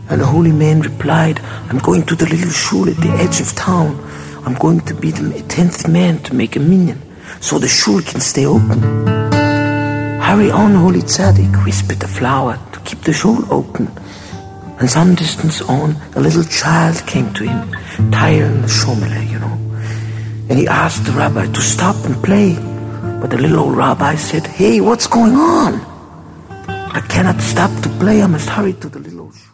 And the holy man replied, I'm going to the little shul at the edge of town. I'm going to be the 10th man to make a minyan, so the shul can stay open. Hurry on, holy tzaddik, whispered the flower, to keep the shul open. And some distance on, a little child came to him, tired the shomele, And he asked the rabbi to stop and play. But the little old rabbi said, hey, what's going on? I cannot stop to play, I must hurry to the little